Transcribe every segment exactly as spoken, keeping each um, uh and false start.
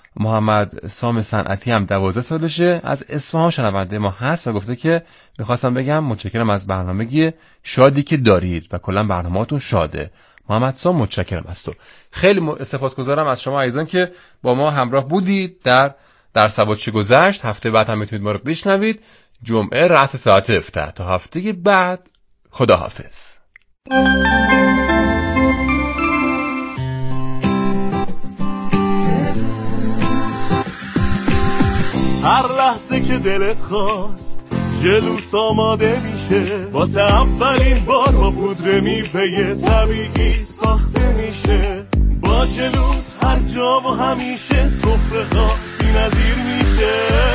محمد سام صنعتی هم دوازده سالشه، از اصفهان شنونده ما هست و گفته که میخواستم بگم متشکرم از برنامه‌ی شادی که دارید و کلا برنامه‌تون شاده. محمد سام متشکرم از تو. خیلی م... سپاسگزارم از شما عزیزان که با ما همراه بودید در در سبات چه گذشت. هفته بعد هم میتونید ما رو بشنوید، جمعه رأس ساعت هفده. تا هفته بعد خداحافظ. هر لحظه که دلت خواست ژلوس آماده میشه، واسه اولین بار با پودر میوه طبیعی ساخته میشه. با ژلوس هر جا و همیشه سفره ها بی‌نظیر میشه.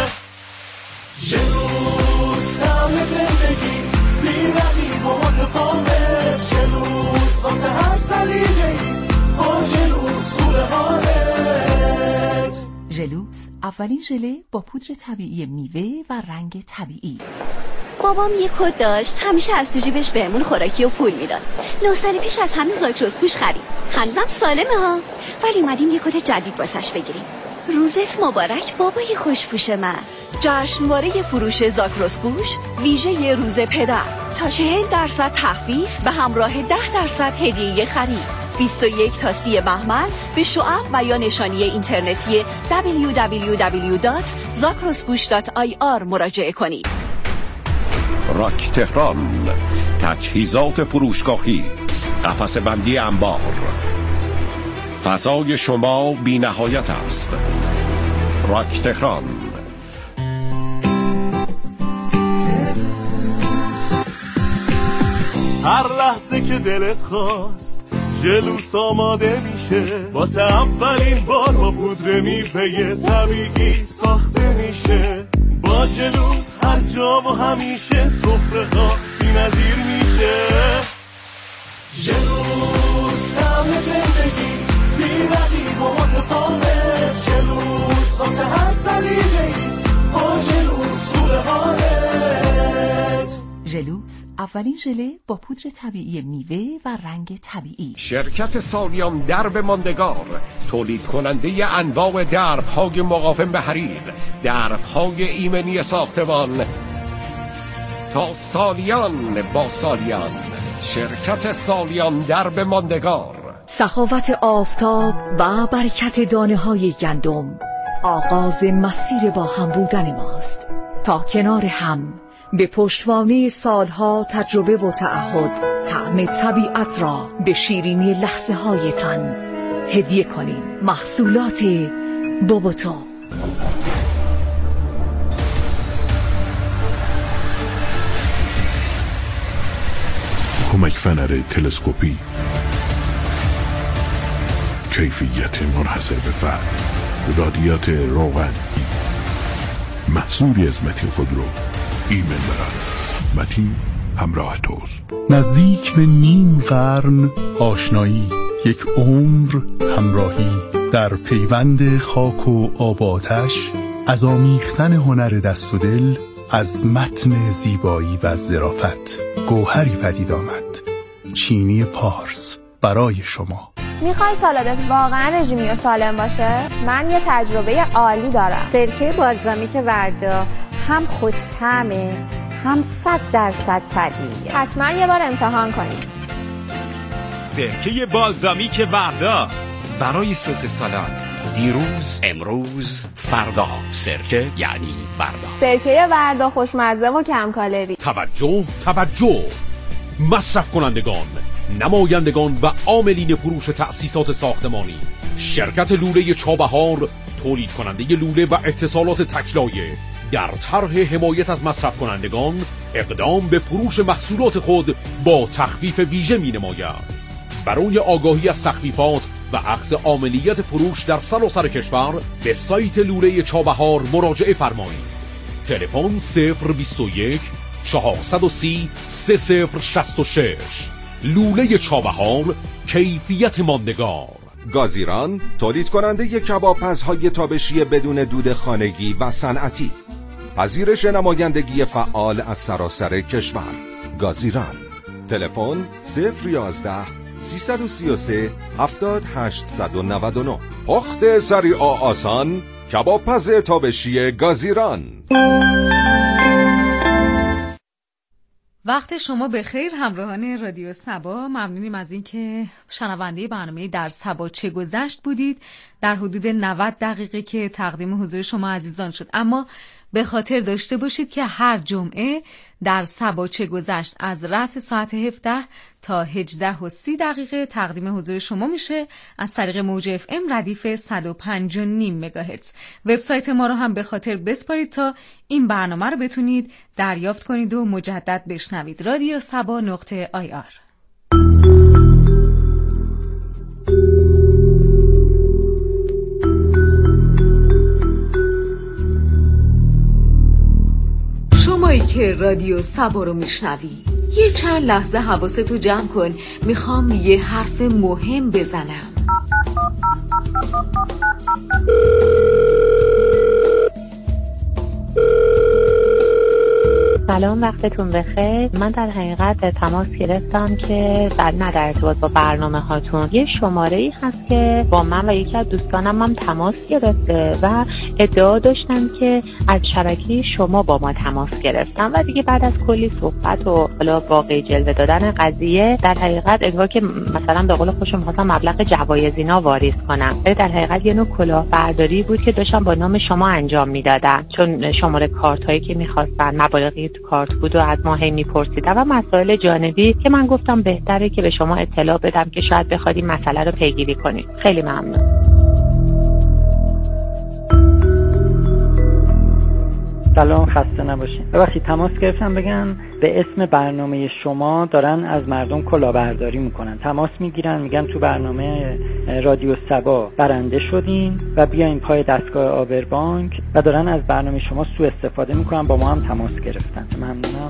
ژلوس طعم زندگی بی رقیب و متفاوت، ژلوس واسه هر سلیقه‌ای با ژلوس خوبه حالت. ژلوس اولین ژله با پودر طبیعی میوه و رنگ طبیعی. بابام یه کد داشت، همیشه از تو جیبش بهمون خوراکی و پول میداد. نه سال پیش از همین زاکروس پوش خرید. هنوزم سالمه ها، ولی اومدیم یه کد جدید واسش بگیریم. روزت مبارک بابای خوشپوش من. جشنواره فروش زاکروس پوش ویژه روز پدر، تا چهل درصد تخفیف به همراه ده درصد هدیه خرید. بیست و یک تا سی بهمن به شعب و یا نشانی اینترنتی دبلیو دبلیو دبلیو دات zakrospoosh دات آی آر مراجعه کنید. راک تهران، تجهیزات فروشگاهی، قفس بندی انبار. فضای شما بی نهایت است. راک تهران. هر لحظه که دلت خواست ژلوس آماده میشه، واسه اولین بار با پودر میوه طبیعی ساخته میشه. با ژلوس هر جا و همیشه سفره ها بی‌نظیر میشه. ژلوس طعم زندگی بی رقیب و متفاوت، ژلوس واسه هر سلیقه‌ای با ژلوس خوبه حالت. ژلوس اولین ژله با پودر طبیعی میوه و رنگ طبیعی. شرکت سالیان درب ماندگار، تولید کننده انواع درب‌های مقاوم به حریر، درب‌های ایمنی ساختمان. تا سالیان با سالیان، شرکت سالیان درب ماندگار. سخاوت آفتاب و برکت دانه‌های گندم آغاز مسیر با هم بودن ماست. تا کنار هم به پشتوانه سالها تجربه و تعهد، طعم طبیعت را به شیرینی لحظه هایتان هدیه کنیم. محصولات بوبوتو. کمک فنر تلسکوپی، کیفیت منحصر به فرد، رادیات روغن، محصولی از متین خودرو. ایمن برای متین همراه توست. نزدیک به نیم قرن آشنایی، یک عمر همراهی، در پیوند خاک و آب و آتش، از آمیختن هنر دست و دل، از متن زیبایی و ظرافت گوهری پدید آمد. چینی پارس برای شما. میخوای سالادت واقعا رژیمی و سالم باشه؟ من یه تجربه عالی دارم. سرکه بالزامیک وردا هم خوش‌طعمه هم صد درصد طبیعیه. حتما یه بار امتحان کنید. سرکه بالزامیک وردا برای سس سالاد. دیروز، امروز، فردا. سرکه یعنی وردا. سرکه وردا خوشمزه و کم کالری. توجه توجه مصرف کنندگان، نمایندگان و عاملین فروش تأسیسات ساختمانی. شرکت لوله چابهار، تولید کننده لوله و اتصالات تکلایه، در طرح حمایت از مصرف کنندگان اقدام به فروش محصولات خود با تخفیف ویژه می نماید. برای آگاهی از تخفیفات و اخذ عاملیت فروش در سراسر کشور به سایت لوله چابهار مراجعه فرمایید. تلفن صفر بیست و یک چهارصد و سی سه صفر شصت و شش. لوله چابهار، کیفیت ماندگار. گازیران، تولید کننده کبابپزهای تابشی بدون دود خانگی و صنعتی. پذیرش نمایندگی فعال از سراسر کشور. گازیران. تلفن صفر یازده سه سه سه هفتاد هشت نه نه. پخت سریع آسان، کبابپز تابشی گازیران. وقت شما بخیر همراهان رادیو سبا. ممنونیم از اینکه شنونده برنامه در سبا چه گذشت بودید. در حدود نود دقیقه که تقدیم حضور شما عزیزان شد، اما به خاطر داشته باشید که هر جمعه در سبا چه گذشت از رأس ساعت هفده تا هجده و سی دقیقه تقدیم حضور شما میشه از طریق موج اف ام ردیف صد و پنج و نیم مگاهرتز. وبسایت ما رو هم به خاطر بسپارید تا این برنامه رو بتونید دریافت کنید و مجدد بشنوید. رادیو سبا نقطه آی آر. شمایی که رادیو سبا رو میشنوی یه چند لحظه حواستو جمع کن، میخوام یه حرف مهم بزنم. سلام، وقتتون بخیر. من در حقیقت تماس گرفتم که در نه در ارتباط با برنامه هاتون یه شماره ای هست که با من و یکی از دوستانم هم تماس گرفته و ادعا داشتن که از شبکه شما با ما تماس گرفتن و دیگه بعد از کلی صحبت و حالا واقعی جلوه دادن قضیه در حقیقت ادعا که مثلا به قول خودشون می‌خواستن مبلغ جوایزینا واریز کنن. در حقیقت یه نوع کلاهبرداری بود که داشتن با نام شما انجام میدادن، چون شماره کارت هایی که می‌خواستن مبالغی تو کارت بود و از ما هی می‌پرسیدن و مسائل جانبی که من گفتم بهتره که به شما اطلاع بدم که شاید بخواید این مسئله رو پیگیری کنید. خیلی ممنون. سلام، خسته نباشین. ببخشید تماس گرفتم بگم به اسم برنامه شما دارن از مردم کلاهبرداری میکنن. تماس میگیرن میگن تو برنامه رادیو سبا برنده شدین و بیاین پای دستگاه آبربانک و دارن از برنامه شما سوء استفاده میکنن. با ما هم تماس گرفتن. ممنونم.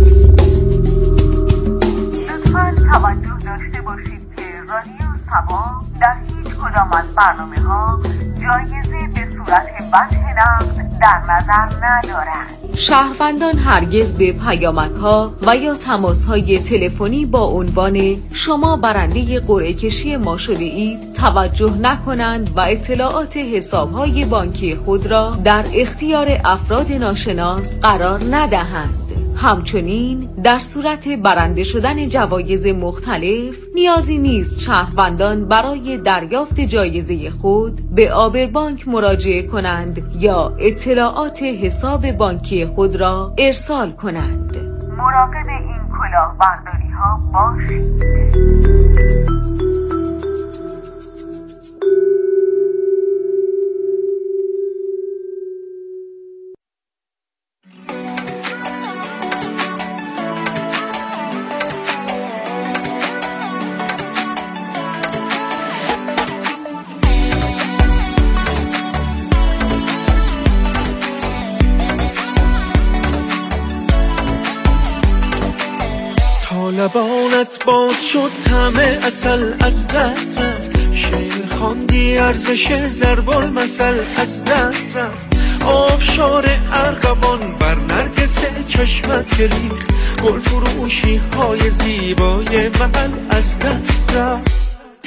لطفاً توجه داشته باشید که رادیو سبا در هیچ کدام از برنامه‌ها جایزه به صورت وجه نقد در نظر ندارند. شهروندان هرگز به پیامک‌ها و یا تماس‌های تلفنی با عنوان شما برنده قرعه کشی ما شده اید توجه نکنند و اطلاعات حساب‌های بانکی خود را در اختیار افراد ناشناس قرار ندهند. همچنین در صورت برنده شدن جوایز مختلف نیازی نیست شهروندان برای دریافت جایزه خود به آبربانک مراجعه کنند یا اطلاعات حساب بانکی خود را ارسال کنند. مراقب این کلاهبرداری ها باشید. لبانت باز شد همه اصل از دست رفت، شعر خواندی ارزش ضرب المثل از دست رفت، آبشار ارغوان بر نرگس چشمت ریخت، گل فروشی های زیبای محل از دست رفت.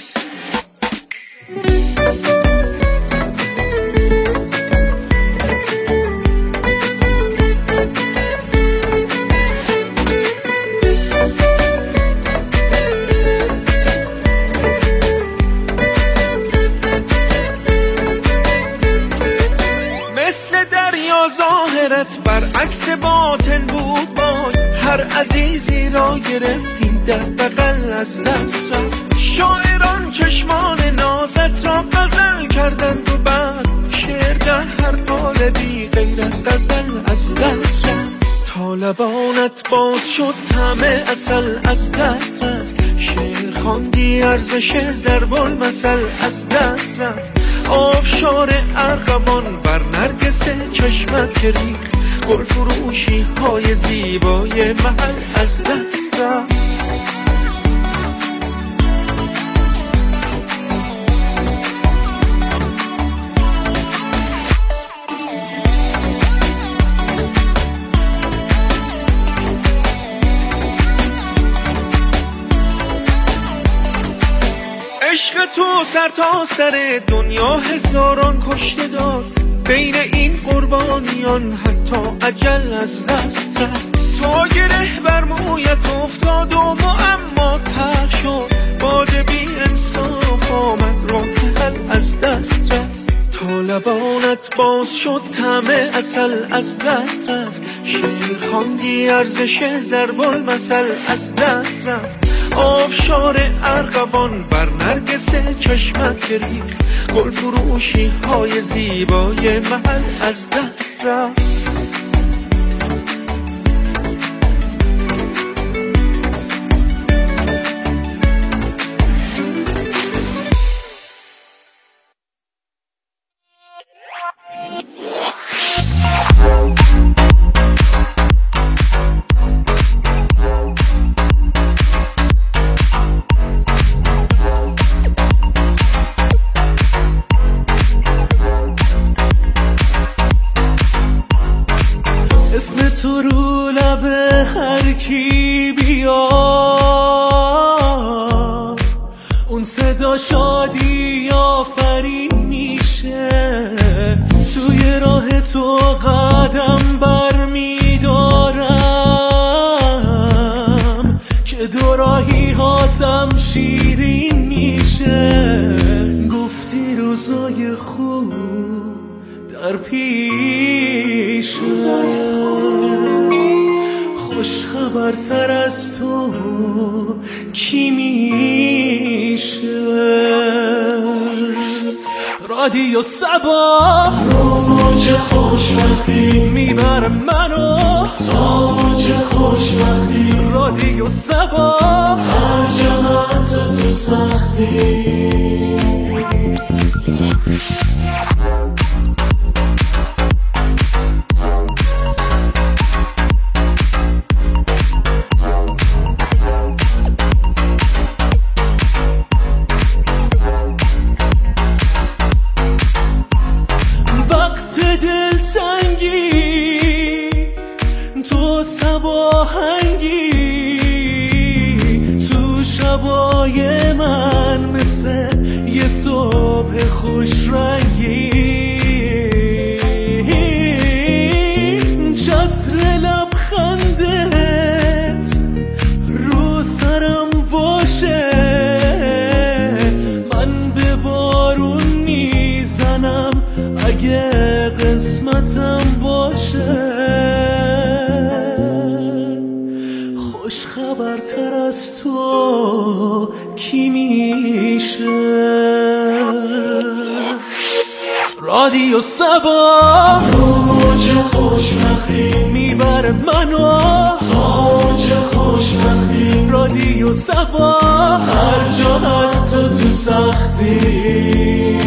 برعکس باطن بود بای، هر عزیزی را گرفتی در بغل از دست رفت، شاعران چشمان نازت را غزل کردند و بعد شعر در هر قالبی غیر از غزل از دست رفت. تا لبانت باز شد همه اصل از دست رفت، شعر خواندی ارزش ضرب المثل از دست رفت، آبشار ارغوان بر نرگس چشمت ریخت، گل فروشی های زیبای محل از دست رفت. سر تا سر دنیا هزاران کشته دار، بین این قربانیان حتی اجل از دست رفت. تا گره بر مویت افتاد و معما تر شد، باد بی انصاف آمد راه حل از دست رفت. تا لبانت باز شد طعم عسل از دست رفت، شعر خواندی ارزش ضرب المثل از دست رفت. آبشار ارغوان بر نرگس چشمت ریخت، گل فروشی های زیبای محل از دست رفت. اسم تو رو لب هر کی بیاد، اون صدا شادی آفرین میشه. توی راه تو قدم بر میدارم که دو راهی هاتم شیرین میشه. گفتی روزای خوب در پیش، خوش خبرتر از تو کی میشه؟ رادیو صبا رو موج خوشبختی میبره منو تا موج خوشبختی. رادیو صبا هر جا تو تو سختی. دلتنگی تو صباهنگی، تو شبای من مثل یه صبح خوش رنگی. چتر لبخندت رو سرم باشه، من به بارون میزنم اگه قسمتم باشه. خوش خبرتر از تو کی میشه؟ رادیو صبا رو موج خوشبختی میبره منو تا موج خوشبختی. رادیو صبا هر جا تو تو سختی.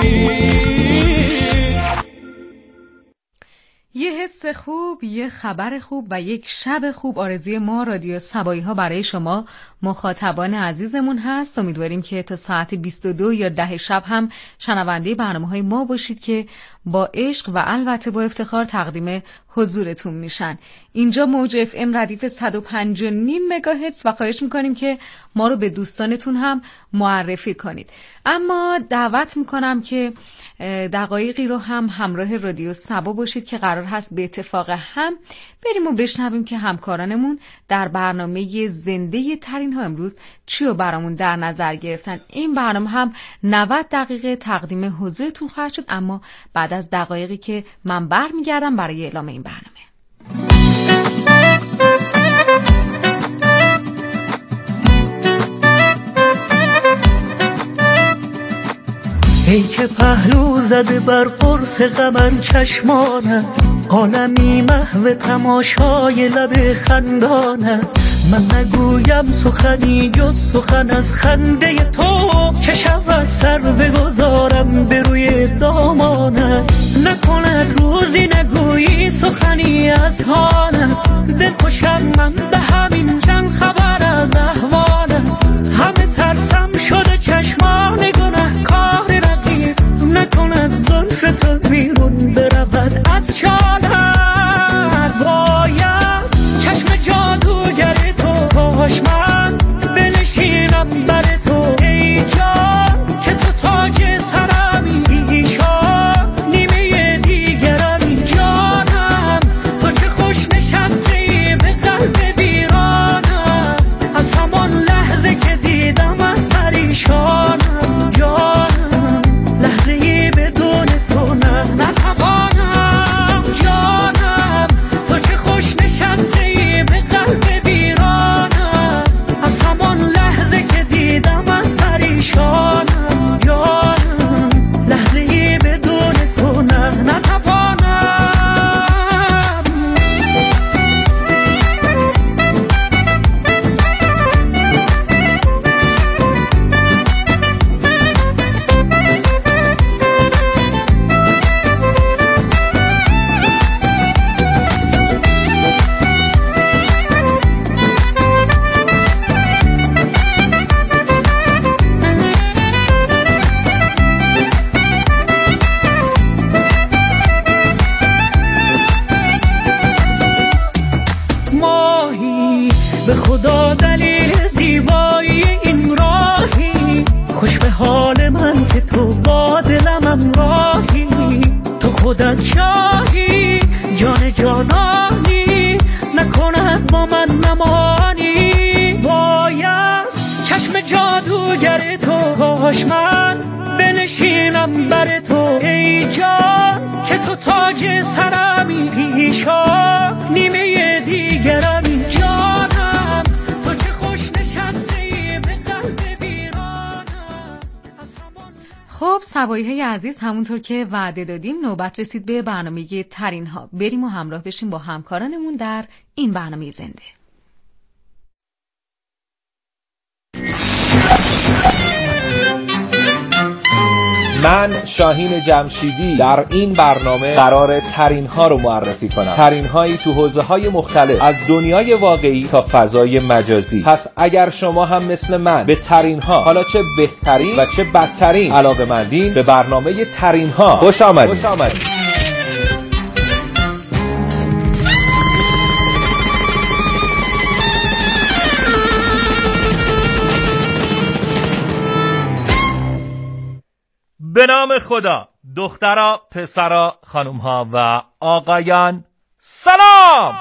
یه حس خوب، یه خبر خوب و یک شب خوب آرزوی ما رادیو صبایی ها برای شما مخاطبان عزیزمون هست. امیدواریم که تا ساعت بیست و دو یا ده شب هم شنونده برنامه های ما باشید که با عشق و البته با افتخار تقدیم حضورتون میشن. اینجا موج اف ام ردیف صد و پنج و نیم مگاهرتز و خواهش میکنیم که ما رو به دوستانتون هم معرفی کنید. اما دعوت میکنم که دقایقی رو هم همراه رادیو صبا باشید که قرار هست به اتفاق هم بریم و بشنویم که همکارانمون در برنامه زنده ترین ها امروز چی رو برامون در نظر گرفتن. این برنامه هم نود دقیقه تقدیم حضورتون خواهد شد، اما بعد از دقایقی که من برمیگردم برای اعلام این برنامه. ای که پهلو زده بر قرص قمر چشمانت، عالمی محو تماشای لب خندانت. من نگویم سخنی جز سخن از خنده تو، چه شود سر بگذارم به روی دامانت. نکند روزی نگویی سخنی از حالت، دل خوشم من به همین چند خبر از احوالت. همه ترسم شده چشمان گناه کار رقیب، نکند زلف تو بیرون برود از شالت. باید چشم جادوگر تو کاش من بنشینم بر تو، ای جان که تو خودت شاهی جان جانانی نکند با من نمانی. وای از چشم جادوگر تو کاش من بنشینم بر تو ای جان که تو تاج سرمی پیشا نیمه دیگرمی. جانم تو چه خوش نشستی به قلب ویرانم. خب سبایی های عزیز، همونطور که وعده دادیم نوبت رسید به برنامه ترین ها. بریم و همراه بشیم با همکارانمون در این برنامه زنده. من شاهین جمشیدی در این برنامه قرار ترین ها رو معرفی کنم. ترین هایی تو حوزه های مختلف از دنیای واقعی تا فضای مجازی. پس اگر شما هم مثل من به ترین ها، حالا چه بهترین و چه بدترین، علاقه‌مندین، به برنامه ترین ها خوش آمدید. خوش آمدید. به نام خدا، دخترا، پسرا، خانومها و آقایان، سلام!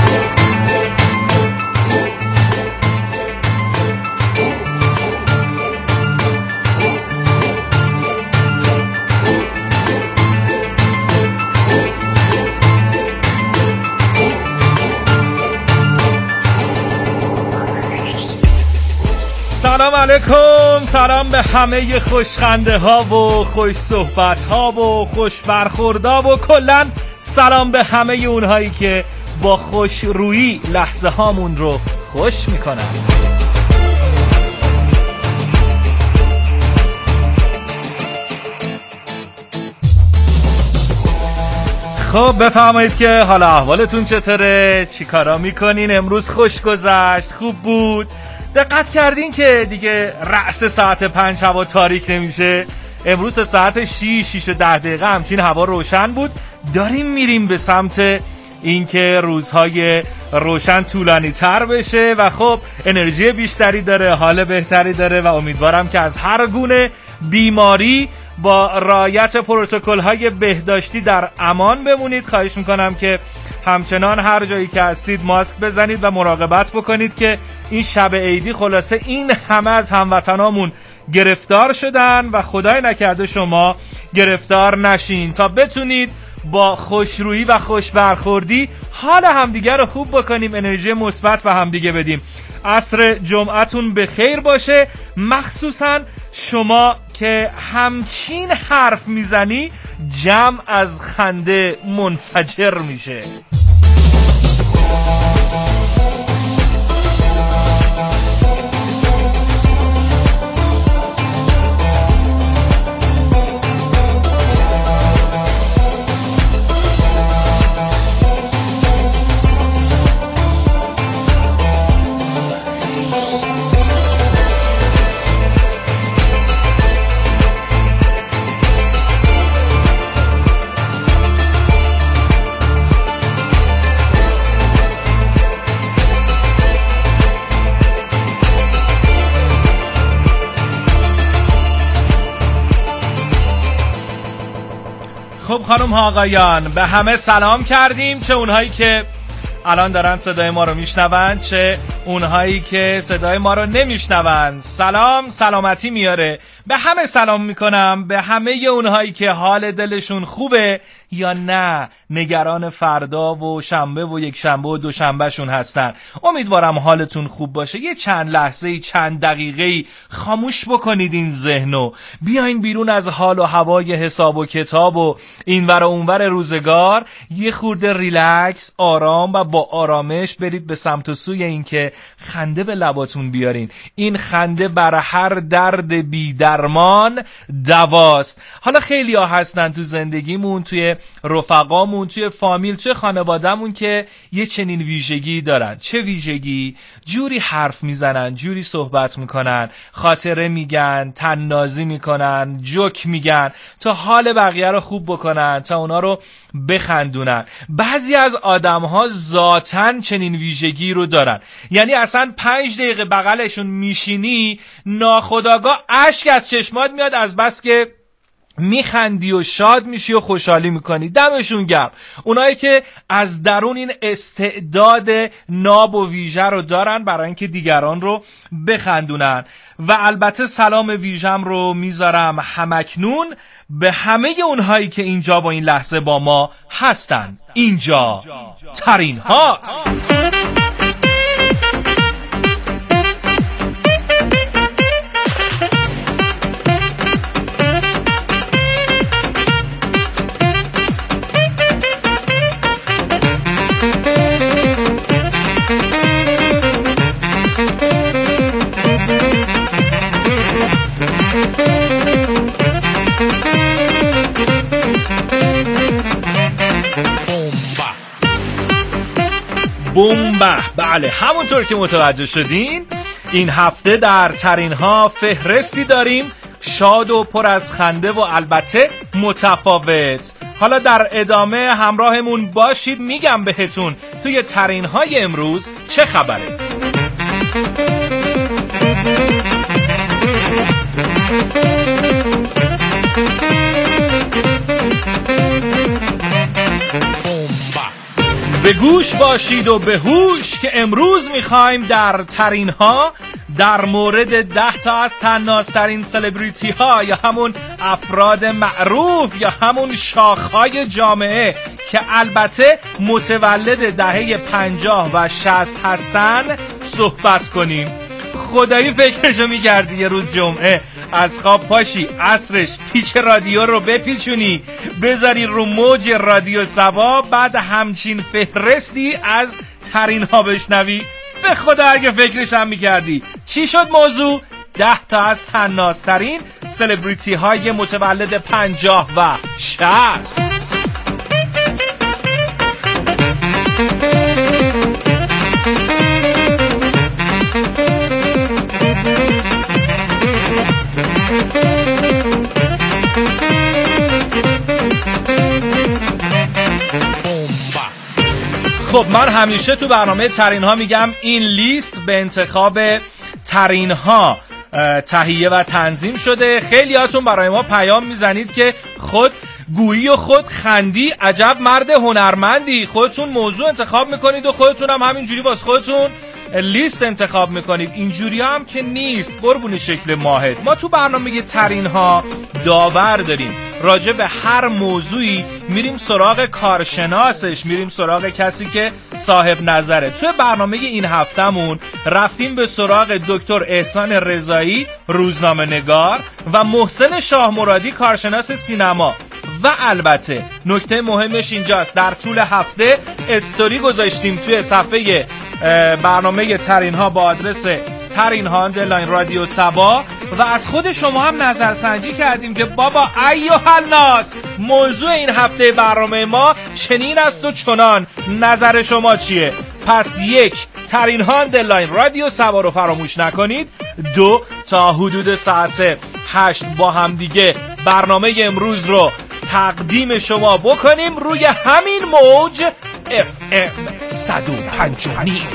سلام علیکم، سلام به همه خوشخنده ها و خوش صحبت ها و خوش برخوردا و کلن سلام به همه اونهایی که با خوش رویی لحظه هامون رو خوش میکنن. خب بفرمایید که حالا احوالتون چطوره؟ چی کارا میکنین؟ امروز خوش گذشت؟ خوب بود؟ دقت کردین که دیگه رأس ساعت پنج هوا تاریک نمیشه؟ امروز تا ساعت شیش شیش و ده دقیقه همچین هوا روشن بود. داریم میریم به سمت اینکه روزهای روشن طولانی تر بشه و خب انرژی بیشتری داره، حال بهتری داره و امیدوارم که از هر گونه بیماری با رعایت پروتکل‌های بهداشتی در امان بمونید. خواهش میکنم که همچنان هر جایی که هستید ماسک بزنید و مراقبت بکنید که این شب عیدی خلاصه این همه از هموطنامون گرفتار شدن و خدای نکرده شما گرفتار نشین، تا بتونید با خوشرویی و خوش برخوردی حال همدیگه رو خوب بکنیم، انرژی مثبت به همدیگه بدیم. عصر جمعتون به خیر باشه، مخصوصا شما که همچین حرف میزنی جمع از خنده منفجر میشه. خب خانم ها آقایان، به همه سلام کردیم، چه اونهایی که الان دارن صدای ما رو میشنون چه اونهایی که صدای ما رو نمیشنون. سلام سلامتی میاره. به همه سلام میکنم، به همه اونهایی که حال دلشون خوبه یا نه نگران فردا و شنبه و یک شنبه و دوشنبه شون هستن. امیدوارم حالتون خوب باشه. یه چند لحظه چند دقیقه خاموش بکنید این ذهنو، بیاین بیرون از حال و هوای حساب و کتاب و اینور و اونور روزگار، یه خورده ریلکس، آرام و با آرامش برید به سمت و سوی این که خنده به لباتون بیارین. این خنده بر هر درد بی درمان دواست. حالا خیلی ها هستن تو زندگیمون، توی رفقامون، توی فامیل، توی خانوادهمون که یه چنین ویژگی دارن. چه ویژگی؟ جوری حرف میزنن، جوری صحبت میکنن، خاطره میگن، تنازی میکنن، جوک میگن تا حال بقیه رو خوب بکنن، تا اونا رو بخندونن. بعضی از آدم‌ها ذاتاً چنین ویژگی رو دارن، یعنی اصلا پنج دقیقه بغلشون میشینی ناخودآگاه اشک از چشمات میاد، از بس که میخندی و شاد میشی و خوشحالی میکنی. دمشون گرم اونایی که از درون این استعداد ناب و ویژه رو دارن برای اینکه دیگران رو بخندونن. و البته سلام ویژم رو میذارم همکنون به همه اونهایی که اینجا با این لحظه با ما هستن. اینجا ترین هاست. بومبه. بله همونطور که متوجه شدین این هفته در ترین ها فهرستی داریم شاد و پر از خنده و البته متفاوت. حالا در ادامه همراهمون باشید میگم بهتون توی ترین های امروز چه خبره. به گوش باشید و به هوش که امروز میخوایم در ترین ها در مورد ده تا از طنازترین سلبریتی ها یا همون افراد معروف یا همون شاخهای جامعه که البته متولد دهه پنجاه و شصت هستن صحبت کنیم. خدایی فکرشو میگردی یه روز جمعه از خواب پاشی عصرش پیچ رادیو رو بپیچونی بذاری رو موج رادیو سبا بعد همچین فهرستی از ترین ها بشنوی؟ به خدا اگه فکرش هم میکردی. چی شد موضوع؟ ده تا از طنازترین سلبریتی های متولد پنجاه و شصت. خب من همیشه تو برنامه ترین ها میگم این لیست به انتخاب ترین ها تهیه و تنظیم شده. خیلی هاتون برای ما پیام میزنید که خود گویی و خود خندی، عجب مرد هنرمندی، خودتون موضوع انتخاب میکنید و خودتون هم همینجوری واسه خودتون لیست انتخاب میکنید. اینجوری هم که نیست قربون شکل ماهت. ما تو برنامه ترین ها داور داریم، راجع به هر موضوعی میریم سراغ کارشناسش، میریم سراغ کسی که صاحب نظره. توی برنامه این هفتمون رفتیم به سراغ دکتر احسان رضایی روزنامه نگار و محسن شاه مرادی کارشناس سینما. و البته نکته مهمش اینجاست، در طول هفته استوری گذاشتیم توی صفحه برنامه ترین ها با آدرس ترین ها اندرلاین رادیو سبا و از خود شما هم نظرسنجی کردیم که بابا ایها الناس موضوع این هفته برنامه ما چنین است و چنان، نظر شما چیه؟ پس یک، ترین ها اندرلاین رادیو سبا رو فراموش نکنید. دو، تا حدود ساعت هشت با هم دیگه برنامه امروز رو تقدیم شما بکنیم روی همین موج اف ام صد و پنج و نیم.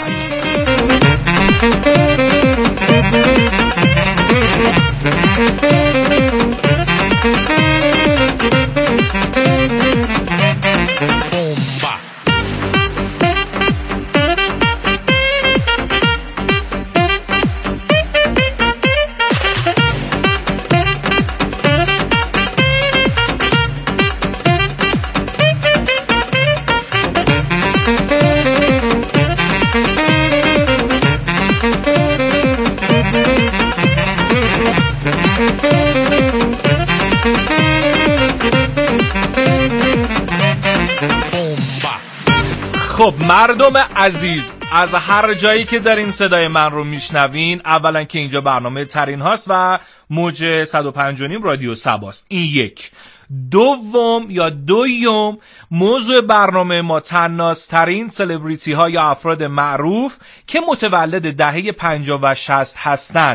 خب مردم عزیز از هر جایی که در این صدای من رو میشنوین، اولا که اینجا برنامه ترین هاست و موج صد و پنج و نیم رادیو سباست، این یک. دوم یا دویم موضوع برنامه ما طنازترین سلبریتی ها یا افراد معروف که متولد دهه پنجاه و شصت هستن.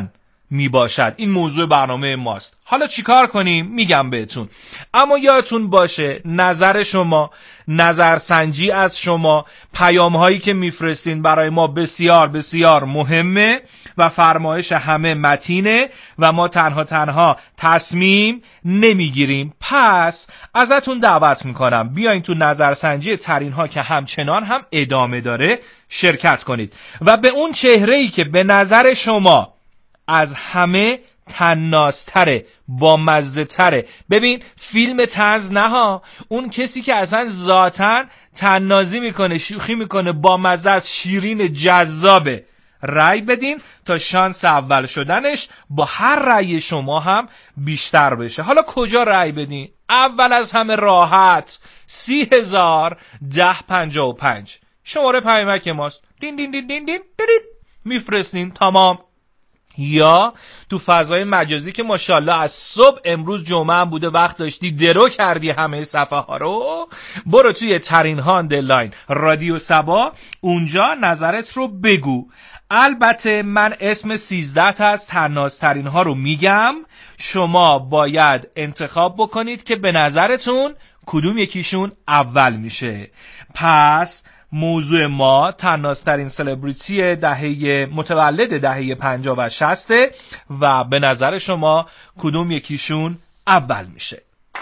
می باشد. این موضوع برنامه ماست. حالا چیکار کنیم میگم بهتون، اما یادتون باشه نظر شما، نظرسنجی از شما، پیام هایی که میفرستین برای ما بسیار بسیار مهمه و فرمایش همه متینه و ما تنها تنها تصمیم نمیگیریم. پس ازتون دعوت میکنم بیاین تو نظرسنجی ترین ها که همچنان هم ادامه داره شرکت کنید و به اون چهره‌ای که به نظر شما از همه تنازتره، با مزه تره. ببین فیلم طنز نه ها، اون کسی که اصلا ذاتن تنازی میکنه، شوخی میکنه، با مزه از شیرین جذابه. رأی بدین تا شانس اول شدنش با هر رأی شما هم بیشتر بشه. حالا کجا رأی بدین؟ اول از همه راحت سی هزار ده پنجاه و پنج شماره پیامک ماست. دین دین دین دین دین دین میفرستین. تمام. یا تو فضای مجازی که ماشاءالله از صبح، امروز جمعه هم بوده، وقت داشتی درو کردی همه صفحه ها رو، برو توی ترین ها اندرلاین رادیو صبا، اونجا نظرت رو بگو. البته من اسم سیزده تا از تنازترین ها رو میگم، شما باید انتخاب بکنید که به نظرتون کدوم یکیشون اول میشه. پس موضوع ما تنازترین سلبریتی دهه متولد دهه پنجاه و شصت و به نظر شما کدوم یکیشون اول میشه.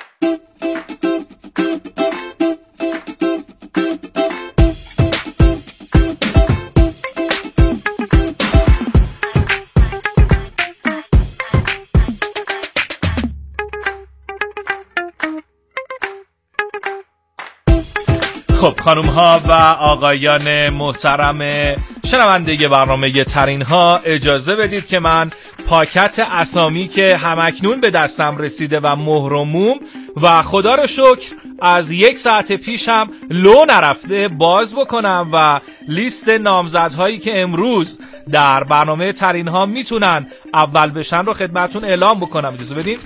خب خانوم ها و آقایان محترم شنونده برنامه ترین ها، اجازه بدید که من پاکت اسامی که همکنون به دستم رسیده و مهر و موم و خدا رو شکر از یک ساعت پیش هم لو نرفته باز بکنم و لیست نامزدهایی که امروز در برنامه ترین ها میتونن اول بشن رو خدمتون اعلام بکنم. اجازه بدین.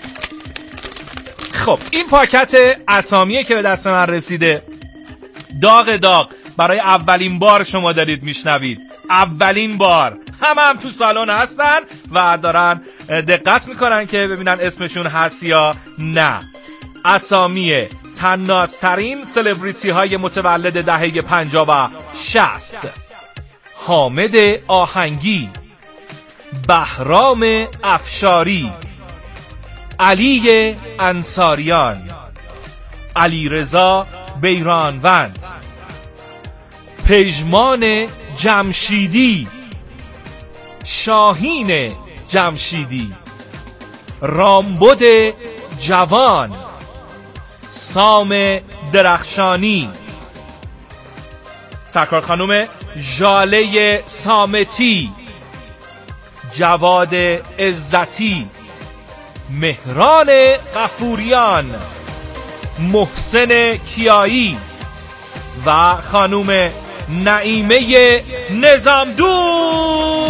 خب این پاکت اسامیه که به دست من رسیده، داغ داغ برای اولین بار شما دارید میشنوید. اولین بار همه هم تو سالن هستن و دارن دقت میکنن که ببینن اسمشون هست یا نه. اسامی تنازترین سلبریتی های متولد دهه پنجاه و شصت: حامد آهنگی، بهرام افشاری، علی انصاریان، علیرضا بیرانوند، پژمان جمشیدی، شاهین جمشیدی، رامبد جوان، سام درخشانی، سرکار خانوم ژاله صامتی، جواد عزتی، مهران غفوریان، محسن کیایی و خانوم نعیمه نظامدون.